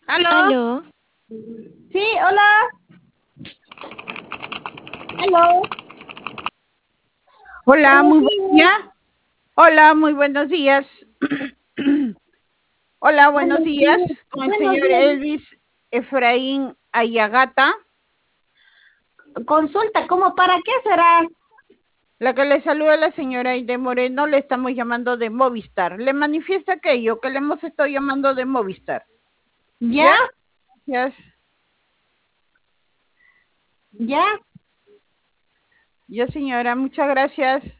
¿Aló? Aló, Sí, hola. Aló. Hola, Buenos muy buen día. días. Hola, muy buenos días. Hola, buenos Buenos días. días. Con el Buenos señor días. Elvis Efraín Ayagata. Consulta, ¿cómo para qué será? La que le saluda la señora Aide Moreno, le estamos llamando de Movistar. Le manifiesta aquello que le hemos estado llamando de Movistar. ¿Ya? ¿Ya? Gracias. ¿Ya? Ya, señora, muchas gracias.